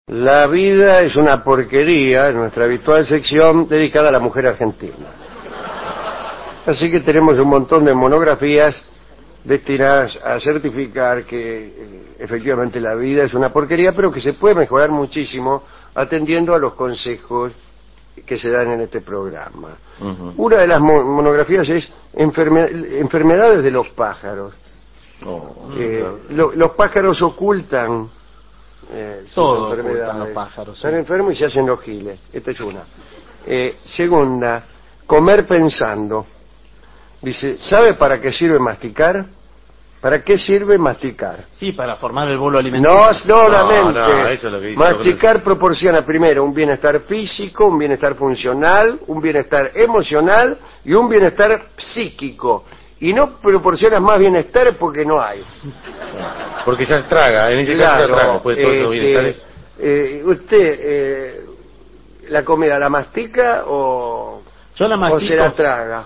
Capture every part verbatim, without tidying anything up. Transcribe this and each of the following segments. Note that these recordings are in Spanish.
La vida es una porquería, nuestra habitual sección dedicada a la mujer argentina. Así que tenemos un montón de monografías destinadas a certificar que eh, efectivamente la vida es una porquería, pero que se puede mejorar muchísimo atendiendo a los consejos que se dan en este programa. Uh-huh. Una de las mo monografías es enferme enfermedades de los pájaros. Oh, eh, claro. lo, los pájaros ocultan eh, todo ocultan los pájaros. Están sí. enfermos y se hacen los giles. Esta es una. Eh, segunda, comer pensando. Dice, ¿sabe para qué sirve masticar? ¿Para qué sirve masticar? Sí, para formar el bolo alimentario. No, solamente. No, no, eso es lo que dice, masticar proporciona primero un bienestar físico, un bienestar funcional, un bienestar emocional y un bienestar psíquico. Y no proporciona más bienestar porque no hay. Porque ya traga, en ese caso claro, ya traga. Pues todos los bienestares. Eh, ¿Usted eh, la comida la mastica o, Yo la mastico. o se la traga?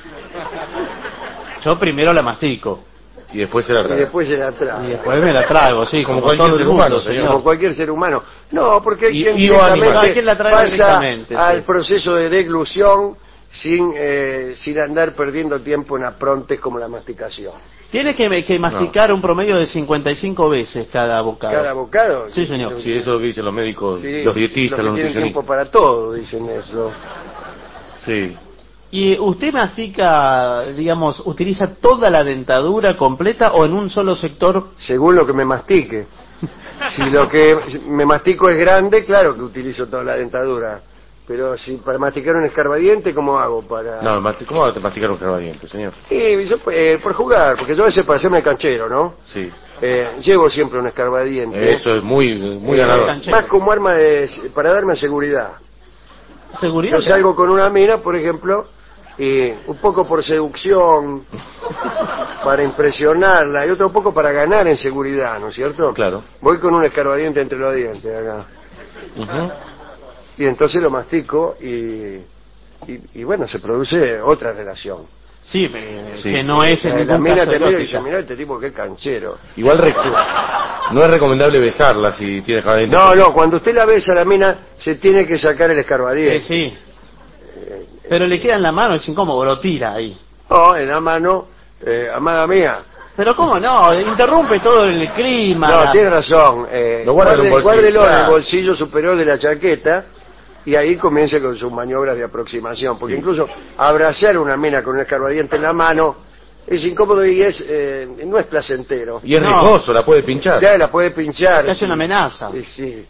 Yo primero la mastico. Y después se la traga. Y después se la traga. Y después me la trago, sí, como, como cualquier ser humano, señor. Como cualquier ser humano. No, porque hay y, quien, y directamente la traga pasa sí. al proceso de deglución sin, eh, sin andar perdiendo tiempo en aprontes como la masticación. Tiene que, que masticar no. un promedio de cincuenta y cinco veces cada bocado. ¿Cada bocado? Sí, señor. Sí, eso es lo que dicen los médicos, sí, los dietistas, los, los que nutricionistas. Tienen tiempo para todo, dicen eso. Sí. ¿Y usted mastica, digamos, utiliza toda la dentadura completa o en un solo sector? Según lo que me mastique. Si lo que me mastico es grande, claro que utilizo toda la dentadura. Pero si para masticar un escarbadiente, ¿cómo hago para...? No, ¿cómo va a masticar un escarbadiente, señor? Sí, yo, eh, por jugar, porque yo a veces para hacerme el canchero, ¿no? Sí. Eh, llevo siempre un escarbadiente. Eso es muy, muy eh, ganador. Más como arma de, para darme seguridad. ¿Seguridad? Yo salgo con una mina, por ejemplo, y un poco por seducción, para impresionarla, y otro poco para ganar en seguridad, ¿no es cierto? Claro. Voy con un escarbadiente entre los dientes acá. Uh-huh. Y entonces lo mastico y, y, y bueno, se produce otra relación. Sí, eh, sí. que no es en eh, ningún la mina caso te mira y erótica. dice, mirá este tipo qué canchero. Igual no es recomendable besarla si tiene escarbadiente. No, no, cuando usted la besa a la mina se tiene que sacar el escarbadiente. Sí, sí. Eh, Pero eh, le queda en la mano, es incómodo, lo tira ahí. No, en la mano, eh, amada mía. Pero cómo no, interrumpe todo el clima. No, la... tiene razón. Eh, lo guarda en un bolsillo. Guárdelo claro. en el bolsillo superior de la chaqueta y ahí comience con sus maniobras de aproximación. Porque sí. Incluso abrazar a una mina con un escarbadiente en la mano es incómodo y es eh, no es placentero. Y es no. riesgoso, la puede pinchar. Ya la puede pinchar. Es sí. una amenaza. Sí, sí.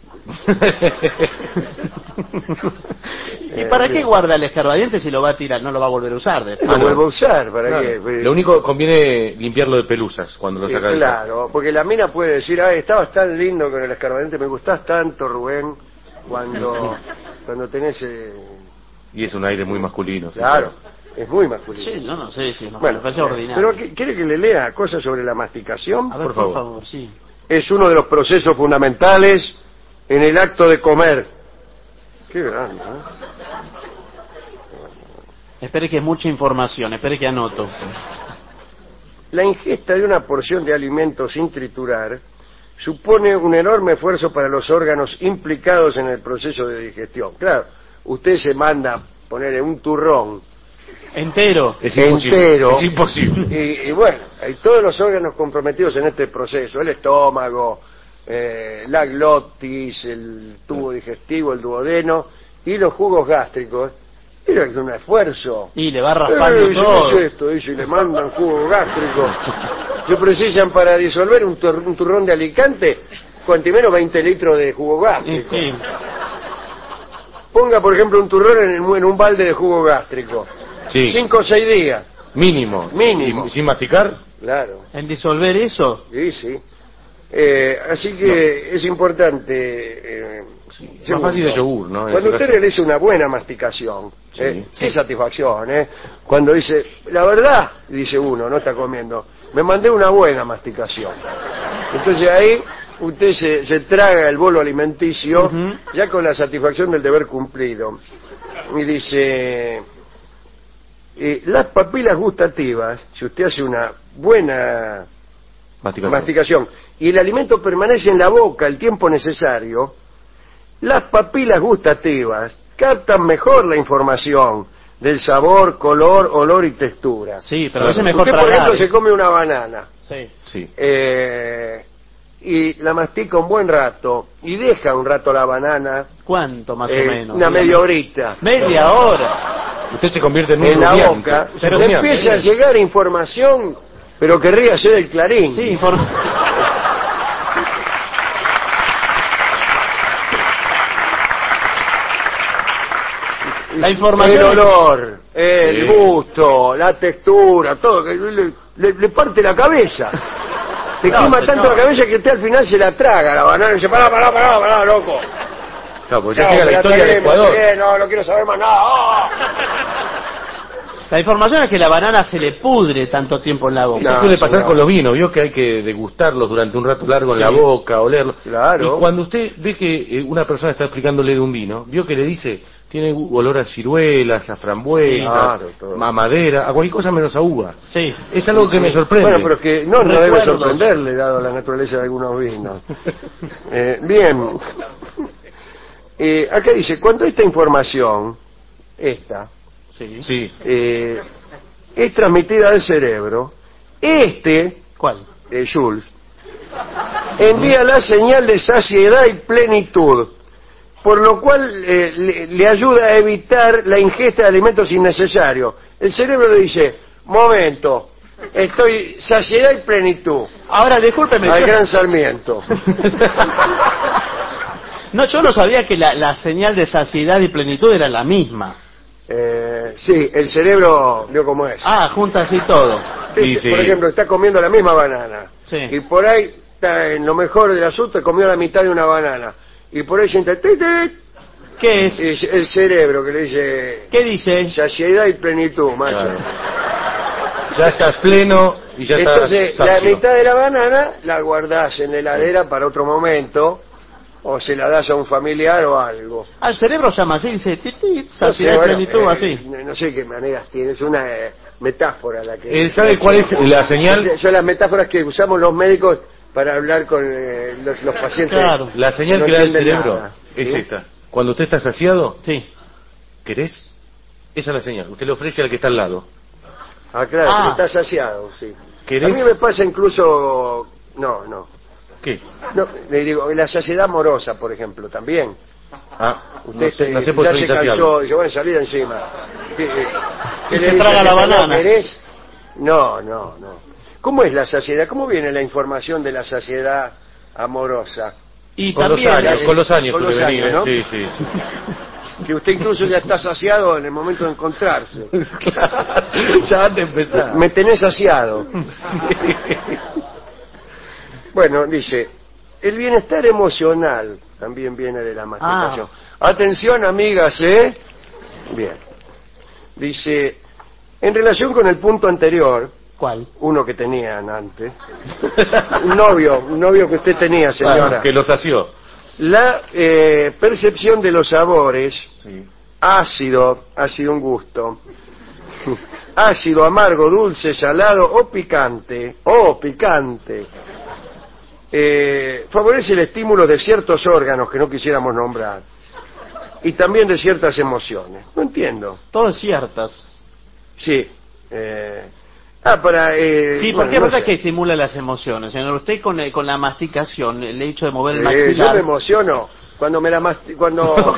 ¿Y para qué guarda el escarbadiente si lo va a tirar? No lo va a volver a usar después. Lo vuelve a usar, ¿para claro. qué? Lo único conviene limpiarlo de pelusas cuando lo saca eh, Claro, porque la mina puede decir, ay, estabas tan lindo con el escarbadiente, me gustás tanto, Rubén, cuando, cuando tenés... Eh... Y es un aire muy masculino. Claro, sí, es muy masculino. Sí, no, no sé, sí, no, bueno, me parece ordinario. Pero ¿quiere que le lea cosas sobre la masticación? A ver, por, por favor. favor, sí. Es uno de los procesos fundamentales en el acto de comer. Qué grande, ¿eh? Espere que es mucha información, espere que anoto. La ingesta de una porción de alimento sin triturar supone un enorme esfuerzo para los órganos implicados en el proceso de digestión. Claro, usted se manda ponerle un turrón entero, es imposible, entero, es imposible. Y, y bueno, hay todos los órganos comprometidos en este proceso, el estómago, eh, la glotis, el tubo digestivo, el duodeno y los jugos gástricos. Mira que es un esfuerzo. Y le va raspando eh, todo. ¿Qué es esto? Dice, y le mandan jugo gástrico. Se precisan para disolver un, tur un turrón de Alicante, cuanto menos veinte litros de jugo gástrico. Sí. Ponga, por ejemplo, un turrón en, el, en un balde de jugo gástrico. Sí. Cinco o seis días. Mínimo. Mínimo. ¿Y, ¿Sin masticar? Claro. ¿En disolver eso? Sí, sí. Eh, así que no. Es importante... Eh, sí. Es más fácil de yogur, ¿no? En cuando usted caso. realiza una buena masticación, sí. eh, Sí. qué satisfacción, ¿eh? Cuando dice, la verdad, dice uno, no está comiendo, me mandé una buena masticación. Entonces ahí usted se, se traga el bolo alimenticio, uh-huh. ya con la satisfacción del deber cumplido. Y dice... Eh, las papilas gustativas, si usted hace una buena masticación. masticación y el alimento permanece en la boca el tiempo necesario, las papilas gustativas captan mejor la información del sabor, color, olor y textura. Sí, pero es mejor Usted, por tragar, ejemplo, ¿eh? se come una banana Sí. Sí. eh, y la mastica un buen rato y deja un rato la banana, ¿Cuánto más eh, o menos? una media horita, Media hora. Usted se convierte en un en la rumiante. boca, Pero le rumiante, empieza a ¿eh? llegar información, pero querría ser el Clarín. Sí, informa... La información... El olor, el Sí. gusto, la textura, todo, que le, le- le parte la cabeza. Le No, quema señor. tanto la cabeza que usted al final se la traga la banana y dice, pará, pará, pará, pará, loco. Claro, porque ya Chao, llega me la historia del tragué, me Ecuador. tragué, no, no quiero saber más nada. ¡Ah! La información es que la banana se le pudre tanto tiempo en la boca. Eso No, suele pasar señor. con los vinos, vio que hay que degustarlos durante un rato largo en Sí. la boca, olerlos. Claro. Y cuando usted ve que eh, una persona está explicándole de un vino, vio que le dice, tiene gu- olor a ciruelas, a frambuesa, Sí, claro, todo. a madera, a cualquier cosa menos a uva. Sí. Es algo que me sorprende. Bueno, pero es que no, no debe Recuerdos. sorprenderle, dado la naturaleza de algunos vinos. Eh, bien. Eh, acá dice, cuando esta información, esta, Sí. Sí. eh, es transmitida al cerebro, este, ¿Cuál? eh, Jules, envía la señal de saciedad y plenitud, por lo cual eh, le, le ayuda a evitar la ingesta de alimentos innecesarios. El cerebro le dice, momento, estoy saciedad y plenitud, Ahora, discúlpeme. al yo- gran Sarmiento. No, yo no sabía que la, la señal de saciedad y plenitud era la misma. Eh, sí, el cerebro, vio cómo es. Ah, junta así todo. Sí, Este, sí. Por ejemplo, está comiendo la misma banana. Sí. Y por ahí, está en lo mejor del asunto, comió la mitad de una banana. Y por ahí siente, tit, tit, ¿Qué es? y es el cerebro que le dice ¿Qué dice? saciedad y plenitud, macho. Claro. Ya estás pleno y ya Entonces, estás la sacio. mitad de la banana la guardás en la heladera para otro momento, o se la das a un familiar o algo. Al cerebro llama así, dice, titit, No sé, saciedad y bueno, plenitud, eh, así. no- No sé qué maneras tiene, es una eh, metáfora la que... Eh, ¿Sabe cuál es la señal? Son las metáforas que usamos los médicos para hablar con eh, los, los pacientes. Claro. La señal no que le da el entienden cerebro nada, es ¿sí? esta. Cuando usted está saciado, Sí. ¿querés? Esa es la señal. Usted le ofrece al que está al lado. Ah, claro, Ah. porque está saciado, sí. ¿Querés? A mí me pasa incluso... No, no. ¿Qué? No, le digo, la saciedad amorosa, por ejemplo, también. Ah, Usted no sé, se- no sé por ya qué se soy insaciable. cansó, dice, bueno, salí de encima. ¿Qué, eh, qué Y le se dice? traga la ¿No banana. querés? No, no, no. ¿Cómo es la saciedad? ¿Cómo viene la información de la saciedad amorosa? Y Con los también... años, eh, con los años con los suele venir, años, ¿no? ¿eh? Sí, sí, sí. Que usted incluso ya está saciado en el momento de encontrarse. Ya antes de empezar. Me tenés saciado. Bueno, dice, el bienestar emocional también viene de la masticación. Atención, amigas, ¿eh? Bien. Dice, en relación con el punto anterior, ¿Cuál? uno que tenían antes, un novio, un novio que usted tenía, señora, Que lo sació. la eh, percepción de los sabores, Sí. ácido, ha sido un gusto, ácido, amargo, dulce, salado o picante, o picante, eh, favorece el estímulo de ciertos órganos que no quisiéramos nombrar y también de ciertas emociones. No entiendo. Todas ciertas. Sí. Eh, ah, para... Eh, Sí, bueno, porque es no verdad sé. que estimula las emociones. Señor, usted con, el- con la masticación, el hecho de mover el Eh, yo maxilar... me emociono cuando me la masti- cuando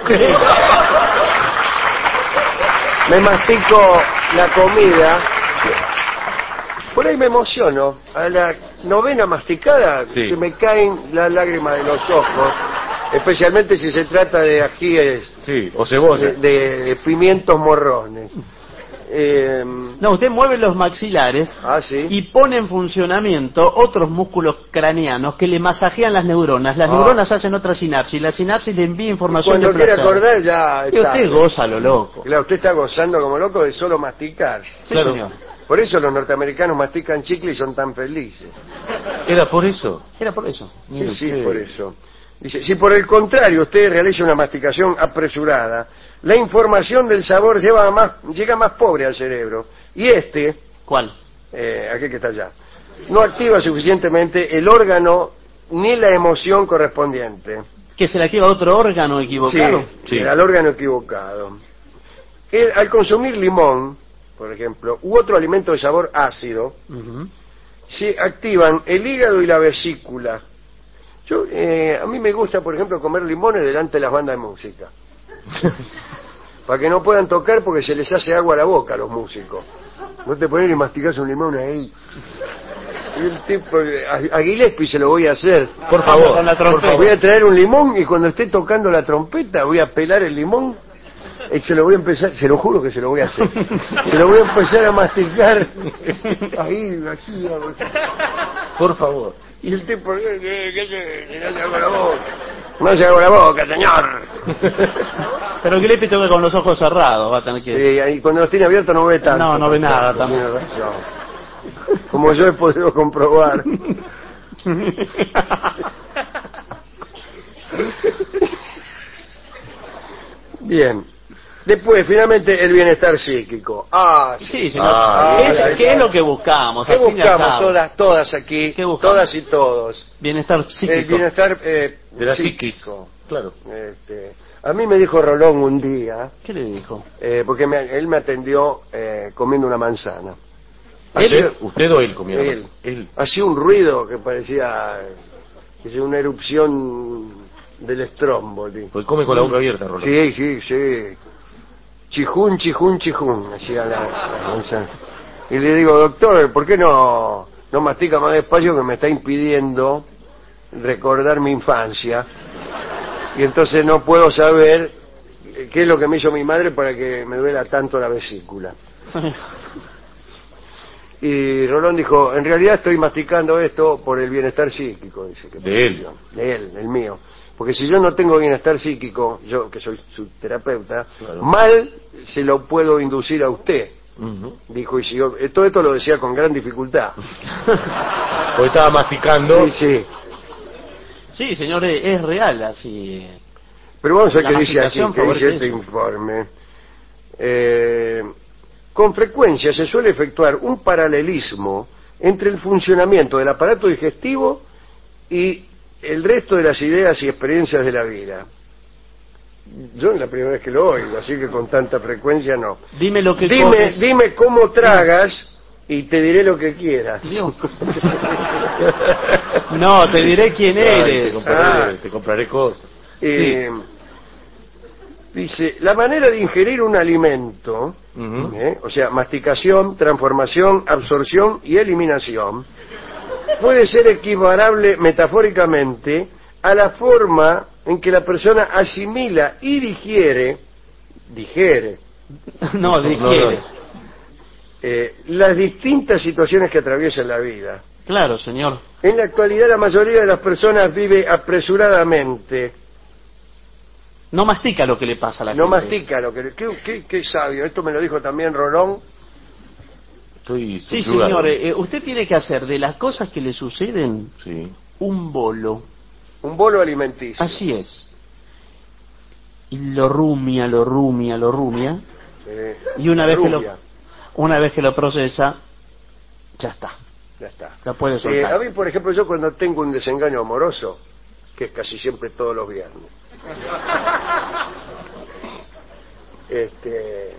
me mastico la comida. Por ahí me emociono. A la novena masticada Sí. se me caen las lágrimas de los ojos, especialmente si se trata de ajíes, Sí, o cebolla. de, de pimientos morrones. Eh, No, usted mueve los maxilares ah, sí. y pone en funcionamiento otros músculos craneanos que le masajean las neuronas. Las Ah. neuronas hacen otra sinapsis. La sinapsis le envía información Cuando de quiera placer. acordar ya Y está. usted goza lo loco. Claro, usted está gozando como loco de solo masticar. Sí, Claro. señor. Por eso los norteamericanos mastican chicle y son tan felices. ¿Era por eso? Era por eso. Sí, Mire sí, usted. por eso. Dice, si por el contrario usted realiza una masticación apresurada, la información del sabor lleva más, llega más pobre al cerebro. Y este, ¿Cuál? eh, aquel que está allá, no activa suficientemente el órgano ni la emoción correspondiente. ¿Que se la lleva a otro órgano equivocado? Sí, sí, al órgano equivocado. El, al consumir limón, por ejemplo, u otro alimento de sabor ácido, uh-huh. se activan el hígado y la vesícula. Yo, eh, a mí me gusta, por ejemplo, comer limones delante de las bandas de música. Para que no puedan tocar porque se les hace agua a la boca a los músicos. No te pones y masticás un limón ahí. Y el tipo, a, a Gillespie se lo voy a hacer. Por favor, con la por favor. Voy a traer un limón y cuando esté tocando la trompeta voy a pelar el limón y se lo voy a empezar, se lo juro que se lo voy a hacer. Se lo voy a empezar a masticar ahí, aquí. Por favor. Y el tipo, ¿qué, qué, qué, qué, no se haga la boca? No se haga la boca, señor. Pero Gillespie toca con los ojos cerrados, va a tener que... Sí, y cuando los tiene abiertos no ve tanto. No, no ve nada también. Como yo he podido comprobar. Bien. Después, finalmente, el bienestar psíquico. Ah, sí, sí señor. Ah, ¿Es, ah, ¿Qué es lo que buscamos? ¿Qué buscamos todas, todas aquí? ¿Qué buscamos? Todas y todos. Bienestar psíquico. El bienestar eh, de la psíquico. Claro. Este, a mí me dijo Rolón un día. ¿Qué le dijo? Eh, porque me, él me atendió eh, comiendo una manzana. ¿Él? ¿Usted o él comió? Él. él. Hacía un ruido que parecía que una erupción del Stromboli. Pues come con la boca abierta, Rolón. Sí, sí, sí. Chijún, chijún, chijún, hacía la, la manzana. Y le digo, doctor, ¿por qué no, no mastica más despacio que me está impidiendo recordar mi infancia? Y entonces no puedo saber qué es lo que me hizo mi madre para que me duela tanto la vesícula. Y Rolón dijo, en realidad estoy masticando esto por el bienestar psíquico, dice. Que de él. De él, el mío. Porque si yo no tengo bienestar psíquico, yo que soy su terapeuta, claro. mal se lo puedo inducir a usted. Uh-huh. Dijo, y si yo, todo esto lo decía con gran dificultad. Porque estaba masticando. Sí, sí. Sí, señor, es real así. Pero vamos a ver qué dice aquí, qué dice este informe. Eh, con frecuencia se suele efectuar un paralelismo entre el funcionamiento del aparato digestivo y el resto de las ideas y experiencias de la vida. Yo es la primera vez que lo oigo, así que con tanta frecuencia no. Dime lo que dime, comes. Dime cómo tragas y te diré lo que quieras. No, te diré quién eres. Ay, te, compraré, ah. te compraré cosas. Eh, sí. Dice, la manera de ingerir un alimento, uh-huh. ¿eh? o sea, masticación, transformación, absorción y eliminación, puede ser equiparable metafóricamente a la forma en que la persona asimila y digiere, digiere, no, digiere, eh, las distintas situaciones que atraviesan la vida. Claro, señor. En la actualidad la mayoría de las personas vive apresuradamente. No mastica lo que le pasa a la no gente. No mastica lo que... Qué, qué, qué sabio, esto me lo dijo también Rolón. Estoy sí, señor, eh, usted tiene que hacer de las cosas que le suceden sí. un bolo. Un bolo alimenticio. Así es. Y lo rumia, lo rumia, lo rumia. Eh, y una vez, que lo, rumia. una vez que lo procesa, ya está. Ya está. La puede soltar. Eh, a mí, por ejemplo, yo cuando tengo un desengaño amoroso, que es casi siempre todos los viernes, este...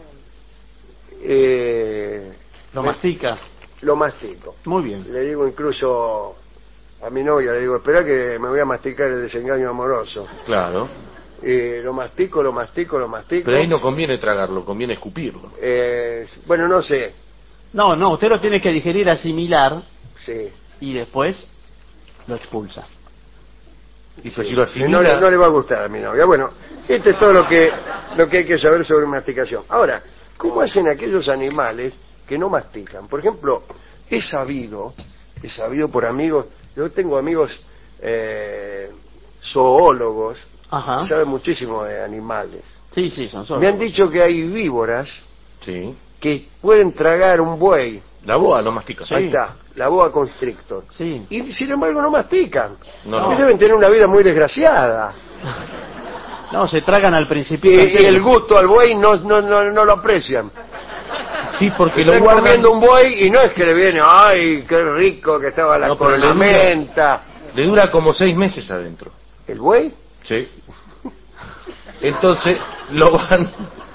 Eh, ¿Lo mastica? Lo mastico. Muy bien. Le digo incluso a mi novia, le digo, espera que me voy a masticar el desengaño amoroso. Claro. Eh, lo mastico, lo mastico, lo mastico. Pero ahí no conviene tragarlo, conviene escupirlo. Eh, bueno, no sé. No, no, usted lo tiene que digerir, asimilar. Sí. Y después lo expulsa. Y si lo asimila... no, le, no le va a gustar a mi novia. Bueno, este es todo lo que, lo que hay que saber sobre masticación. Ahora, ¿cómo hacen aquellos animales que no mastican? Por ejemplo, he sabido, he sabido por amigos, yo tengo amigos eh, zoólogos, Ajá. que saben muchísimo de animales. Sí, sí, son zoólogos. Me han dicho que hay víboras sí. que pueden tragar un buey. La boa no mastica. Sí. Ahí está, la boa constrictor. Sí. Y sin embargo no mastican. No, no. Deben tener una vida muy desgraciada. No, se tragan al principio. Y, y el gusto al buey no, no, no, no lo aprecian. Sí, porque Están lo guardan... comiendo un buey y no es que le viene, ay, qué rico que estaba la no, cornamenta. Le dura, le dura como seis meses adentro. ¿El buey? Sí. Entonces lo van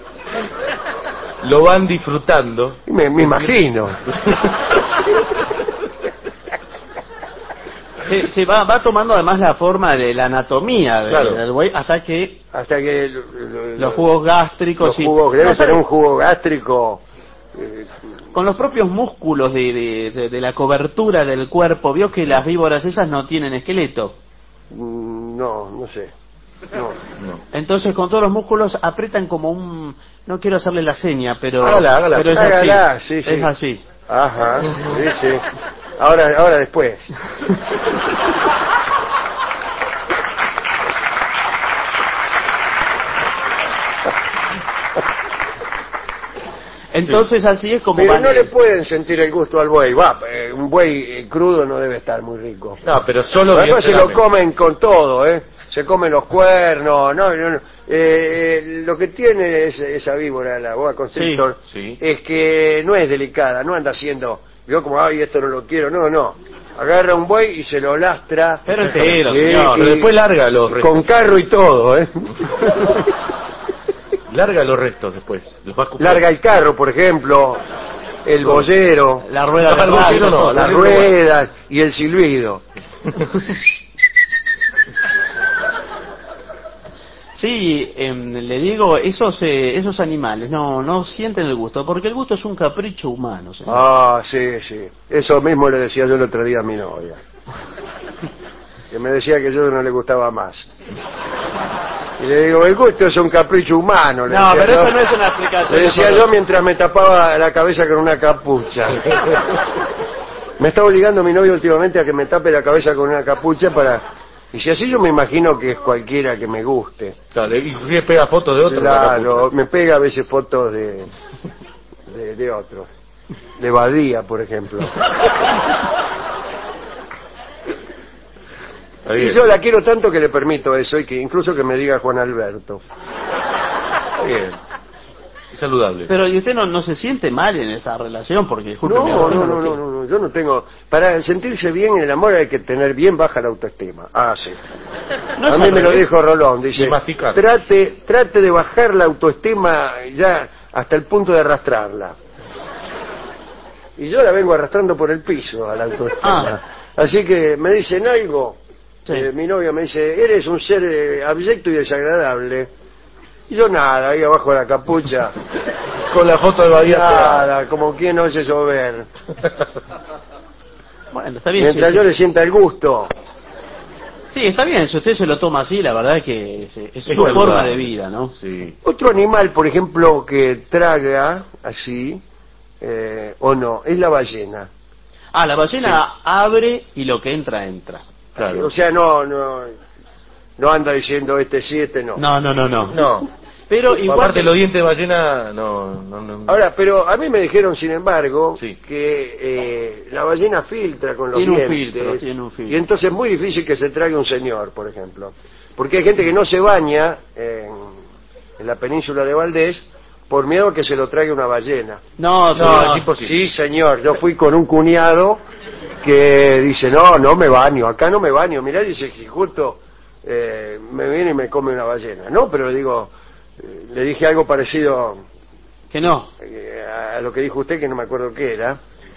lo van disfrutando. Me, me imagino. Se, se va, va tomando además la forma de la anatomía de, Claro. del buey hasta que Hasta que lo- lo- los jugos gástricos los y- jugos, debe no, ser ¿sabe? un jugo gástrico. eh, con los propios músculos de, de, de, de la cobertura del cuerpo. Vio que las víboras esas no tienen esqueleto, mm, no, no sé. No. No. entonces con todos los músculos aprietan como un, no quiero hacerle la seña, pero Hágala, hágala. pero es Hágala, así, sí, sí. es así. Ajá, sí, sí. Ahora, ahora después. Entonces así es como Pero van- no le pueden sentir el gusto al buey. Va, eh, un buey eh, crudo no debe estar muy rico. No, pero solo Además se lo bienamente. comen con todo, ¿eh? Se comen los cuernos, no, no, no. Eh, eh, lo que tiene es, esa víbora, la boa constrictor, Sí, sí. es que no es delicada, no anda haciendo, yo como, ay, esto no lo quiero, no, no. Agarra un buey y se lo lastra. Pero entero, Sí, señor. Pero después larga los restos. Con carro y todo, ¿eh? Larga los restos después. Los va a escupir. Larga el carro, por ejemplo, el boyero, la rueda No, del el boyero radio, no, todo. las ruedas y el silbido. Sí, em, le digo, esos eh, esos animales no no sienten el gusto, porque el gusto es un capricho humano, señor. Ah, sí, sí. Eso mismo le decía yo el otro día a mi novia. Que me decía que yo no le gustaba más. Y le digo, el gusto es un capricho humano. Le No, decía pero yo. eso no es una explicación. Le decía yo mientras me tapaba la cabeza con una capucha. Me está obligando mi novio últimamente a que me tape la cabeza con una capucha para... Y si así yo me imagino que es cualquiera que me guste. Claro, y si pega fotos de otro. Claro, me pega a veces fotos de, de, de otros. De Badía, por ejemplo. Está Y bien. yo la quiero tanto que le permito eso, y que incluso que me diga Juan Alberto. Está bien. Es saludable. Pero y usted no, no se siente mal en esa relación, porque disculpe. No, no, no, no, no, no, yo no tengo... Para sentirse bien en el amor hay que tener bien baja la autoestima. Ah, sí. No es A mí al me lo revés. dijo Rolón, dice, Y masticar. trate, trate de bajar la autoestima ya hasta el punto de arrastrarla. Y yo la vengo arrastrando por el piso a la autoestima. Ah. Así que me dicen algo, Sí. eh, mi novia me dice, eres un ser eh, abyecto y desagradable. Y yo nada, ahí abajo de la capucha, Con la foto de Badía. nada, como quien oye llover. Bueno, está bien. Mientras sí, yo sí. le sienta el gusto. Sí, está bien, si usted se lo toma así, la verdad es que es, es su saludable. forma de vida, ¿no? Sí. Otro animal, por ejemplo, que traga así, eh, o no, es la ballena. Ah, la ballena abre y lo que entra, entra. Claro. O sea, no, no, no anda diciendo este sí, este no. No, no, no, no. No. Pero igual Aparte que- los dientes de ballena, no, no, no. Ahora, pero a mí me dijeron, sin embargo, Sí. que eh, la ballena filtra con los Tiene un dientes. filtro, tiene un filtro. Y entonces es muy difícil que se trague un señor, por ejemplo. Porque hay gente que no se baña en, en la península de Valdés por miedo a que se lo trague una ballena. No, No, señor. es imposible. Sí, señor, yo fui con un cuñado que dice, no, no me baño, acá no me baño. Mirá, dice, si justo eh, me viene y me come una ballena. No, pero le digo, eh, le dije algo parecido Que no. eh, a lo que dijo usted, que no me acuerdo qué era.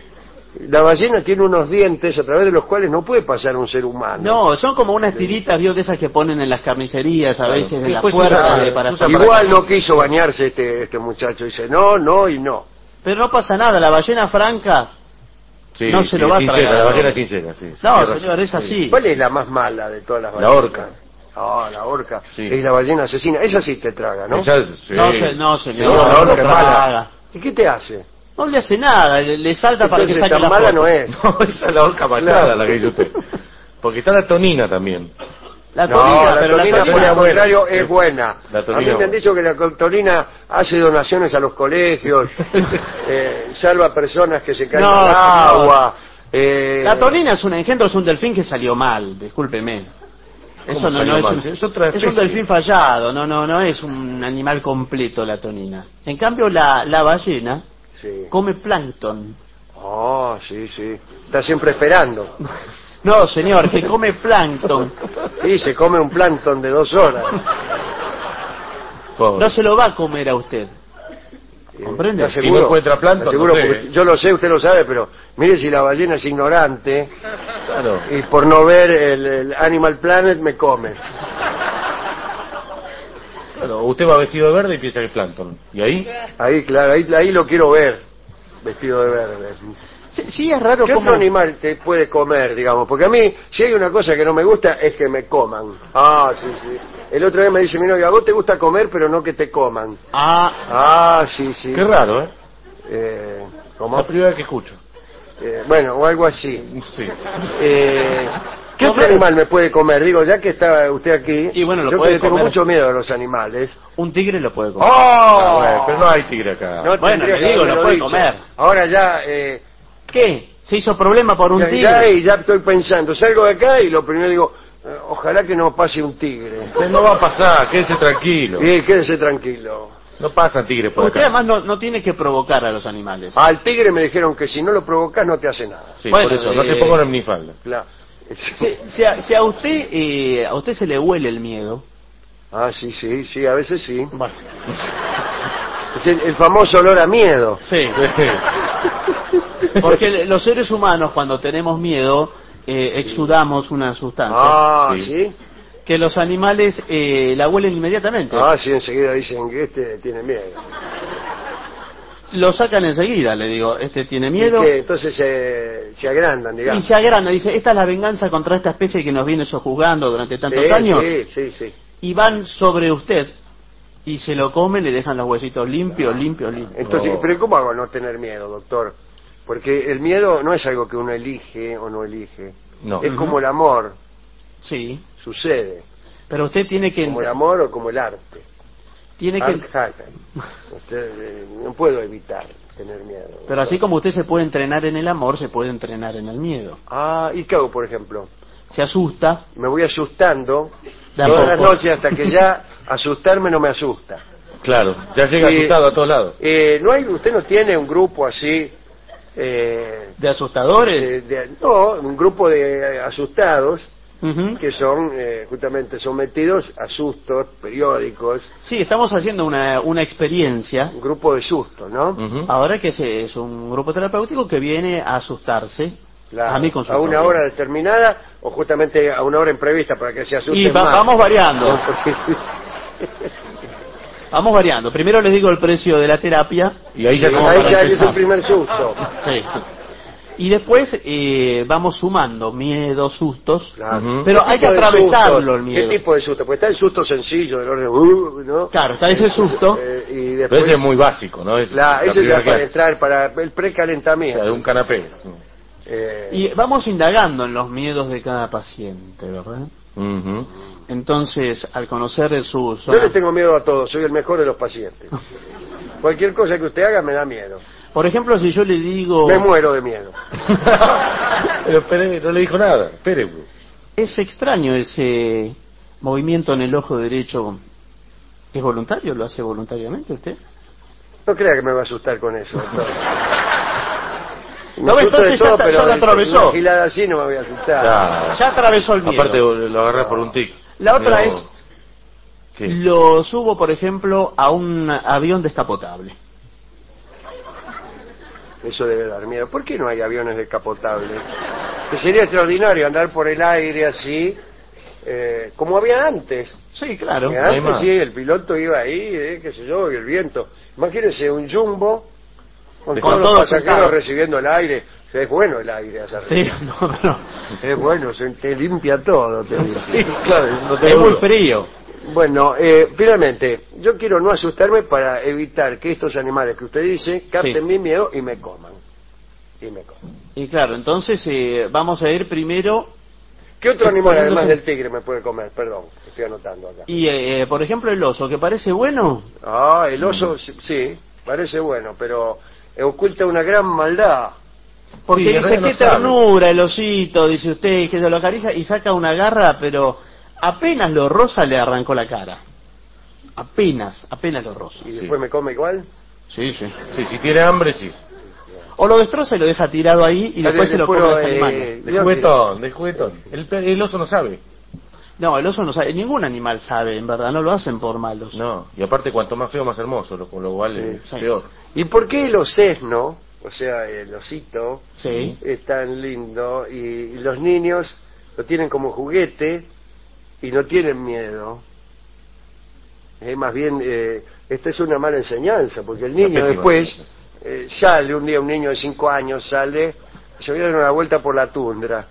La ballena tiene unos dientes a través de los cuales no puede pasar un ser humano. No, son como unas tiritas, vio, de esas que ponen en las carnicerías a Claro. veces en la Después puerta usa- de- para usa tapar- Igual no quiso bañarse este, este muchacho. Dice, no, no y no. Pero no pasa nada, la ballena franca. Sí, no se sí, lo va a sincera, tragar. La ballena es sincera, sí. No, Tiene razón. señor, es así. ¿Cuál es la más mala de todas las La ballenas? orca. Ah, la orca. Sí. Es la ballena asesina. Esa sí te traga, ¿no? Esa- sí. No, se- no, señor. No, la no orca lo es mala. traga. ¿Y qué te hace? No le hace nada, le, le salta para que Entonces, saque tan la mala foto. no es. No, esa es la orca machada Claro. la que dice usted. Porque está la tonina también. La No, tonina, la pero tonina, la por tonina el contrario, es buena. La A mí tonina me han buena. dicho que la tonina hace donaciones a los colegios, eh, salva a personas que se caen No, al señor. agua. eh, La tonina es un engendro, es un delfín que salió mal, discúlpeme. Eso ¿Cómo no, salió no es, mal? un, Es otra es un especie. delfín fallado, no, no, no es un animal completo la tonina. En cambio la, la ballena Sí. come plancton. Oh, sí, sí. Está siempre esperando. No, señor, que come plancton. Sí, se come un plancton de dos horas. Pobre. No se lo va a comer a usted. ¿Comprende? ¿Te aseguro? Si no encuentra plancton, Te aseguro, no sé, porque ¿eh? yo lo sé, usted lo sabe, pero mire si la ballena es ignorante Claro. y por no ver el, el Animal Planet me come. Claro, usted va vestido de verde y piensa que es plancton. ¿Y ahí? Ahí, claro, ahí, ahí lo quiero ver, vestido de verde. Sí, sí, es raro ¿Qué cómo... otro animal te puede comer, digamos? Porque a mí, si hay una cosa que no me gusta, es que me coman. Ah, sí, sí. El otro día me dice mi novia, a vos te gusta comer, pero no que te coman. Ah, Ah, sí, sí. Qué raro, ¿eh? Eh, ¿Cómo? La primera vez que escucho. Eh, bueno, o algo así. Sí. Eh, ¿Qué otro Comer. animal me puede comer? Digo, ya que está usted aquí, Y bueno, lo yo puede que tengo comer. mucho miedo a los animales. un tigre lo puede comer. ¡Oh! Ah, bueno, pero no hay tigre acá. No Bueno, tendría le que digo, haberlo lo puede dicho. comer. Ahora ya, eh, ¿Qué? ¿Se hizo problema por un ya, tigre? ya, y ya estoy pensando, salgo de acá y lo primero digo, eh, ojalá que no pase un tigre. Usted no va a pasar, quédese tranquilo. Y quédese tranquilo. No pasan tigres por Usted acá. además no, no tiene que provocar a los animales. Al tigre me dijeron que si no lo provocas no te hace nada. Sí, Bueno, por eso, no eh, se pongan en minifalda. Claro. Si, si a, si a usted eh, a usted se le huele el miedo. Ah, sí, sí, sí, a veces sí. Bueno, Es el, el famoso olor a miedo. sí. Porque los seres humanos cuando tenemos miedo eh, exudamos una sustancia Ah, Sí. sí. que los animales eh, la huelen inmediatamente. Ah, sí, enseguida dicen que este tiene miedo. Lo sacan enseguida, le digo, este tiene miedo. ¿Y qué? Entonces se, se agrandan, Y digamos. se agranda, dice, esta es la venganza contra esta especie que nos viene sojuzgando durante tantos Sí, años. sí, sí, sí. Y van sobre usted y se lo comen, le dejan los huesitos limpios, limpios, limpios. Entonces, Oh. pero ¿cómo hago no tener miedo, doctor? Porque el miedo no es algo que uno elige o no elige. No. Es como el amor, Sí, sucede. pero usted tiene que Como el amor o como el arte. tiene Art que hacker. Usted, eh, no puedo evitar tener miedo. pero así como usted se puede entrenar en el amor, se puede entrenar en el miedo. Ah, ¿y qué hago, por ejemplo? Se asusta, Me voy asustando De a todas las poco. noches hasta que ya asustarme no me asusta. Claro, ya llega Y- asustado a todos lados. Eh, ¿no hay, usted no tiene un grupo así, eh, de asustadores. de- de- no, un grupo de asustados Ujú. que son eh, justamente sometidos a sustos periódicos, Sí, estamos haciendo una, una experiencia. un grupo de sustos, ¿no? Ujú. Ahora que es, es un grupo terapéutico que viene a asustarse Claro, a mi a consultorio. una hora determinada o justamente a una hora imprevista para que se asusten Y va- más. vamos variando. No, porque- Vamos variando. Primero les digo el precio de la terapia. Y ahí ya Sí, como ahí para ya es empezar. el primer susto. Sí. Y después eh, vamos sumando miedos, sustos. Claro. Ujú. Pero ¿Qué hay que tipo de atravesarlo sustos? el miedo. ¿Qué tipo de susto? Porque está el susto sencillo, del orden, uh, ¿no? Claro, está ese susto. Eh, y Pero después, ese es muy básico, ¿no? Es la, la ese primera ya para clase. entrar, para el O sea, de precalentamiento. un canapé. sí. Eh, Y vamos indagando en los miedos de cada paciente, ¿verdad? Ujú. Entonces, al conocer su yo zona... le tengo miedo a todos, soy el mejor de los pacientes. Cualquier cosa que usted haga me da miedo. Por ejemplo, si yo le digo... Me muero de miedo. Pero espere, no le dijo nada. Espere. pues. Es extraño ese movimiento en el ojo derecho. ¿Es voluntario? ¿Lo hace voluntariamente usted? No crea que me va a asustar con eso, doctor. Me No, asusto entonces de ya todo, está- pero ya lo de- atravesó. una gilada así no me voy a asustar. Ya. Ya atravesó el miedo. Aparte lo agarras por un tic. La otra Pero- es, ¿Qué? lo subo, por ejemplo, a un avión descapotable. Eso debe dar miedo. ¿Por qué no hay aviones descapotables? Que sería extraordinario andar por el aire así, eh, como había antes. Sí, claro. Que no hay antes más. sí, el piloto iba ahí, eh, qué sé yo, y el viento. Imagínense un jumbo con, Con todos los todos pasajeros sentados. recibiendo el aire. Es bueno el aire allá Sí, arriba. no, pero Es bueno, se te limpia todo. te digo. Sí, claro, no te es muy dudo. frío. Bueno, eh, finalmente, yo quiero no asustarme para evitar que estos animales que usted dice capten Sí. mi miedo y me coman. Y me coman. Y claro, entonces eh, vamos a ir primero, ¿Qué otro animal Exponiéndose- además del tigre me puede comer? Perdón, estoy anotando acá. y eh, por ejemplo el oso, que parece bueno. Ah, el oso, sí, sí, parece bueno, pero oculta una gran maldad. Porque Sí, en dice, realidad qué no sabe. ternura el osito, dice usted, que se lo acaricia y saca una garra, pero apenas lo roza le arrancó la cara. Apenas, apenas lo roza. Y después me come igual. Sí, sí. Sí, si tiene hambre, sí. o lo destroza y lo deja tirado ahí y después se lo come a los eh, animales. De juguetón, de juguetón. El, pe- el oso no sabe. No, el oso no sabe, ningún animal sabe, en verdad, no lo hacen por malos. No, y aparte cuanto más feo, más hermoso, lo, con lo cual es Sí. peor. ¿Y por qué el osesno, o sea, el osito, Sí. es tan lindo y, y los niños lo tienen como juguete y no tienen miedo? Eh, más bien, eh, esta es una mala enseñanza, porque el niño Una pésima después eh, sale, un día un niño de cinco años sale, se va a dar una vuelta por la tundra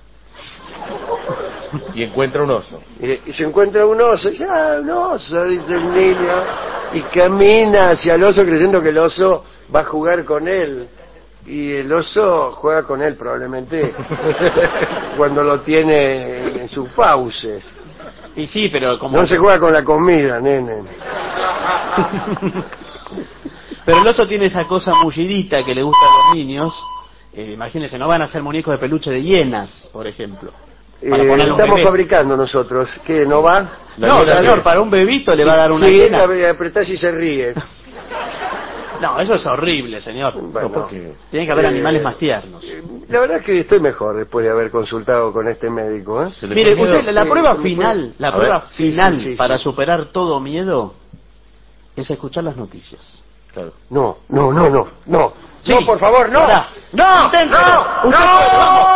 Y encuentra un oso. y, y se encuentra un oso, y dice, ah, un oso, dice el niño, y camina hacia el oso creyendo que el oso va a jugar con él, y el oso juega con él probablemente cuando lo tiene en sus fauces. Y sí, pero como... No se juega con la comida, nene. Pero el oso tiene esa cosa mullidita que le gusta a los niños. Eh, imagínense, no van a hacer muñecos de peluche de hienas, por ejemplo. Para Eh, ponerle un estamos bebé. fabricando nosotros, ¿qué no va? La No, hiena señor, que- para un bebito le va a dar una Sí, hiena. la- apretás y se ríe. No, eso es horrible, señor. Bueno, No, porque- Tiene que haber Eh, animales más tiernos. La verdad es que estoy mejor después de haber consultado con este médico, ¿eh? Se le Mire, fue miedo. usted, la Sí, prueba me final, la A prueba ver. Sí, final sí, sí, para sí. superar todo miedo es escuchar las noticias. Claro. No, no, no, no, no. Sí. No, por favor, no. Pará. No, Inténtelo. no, Usted no. puede, vamos.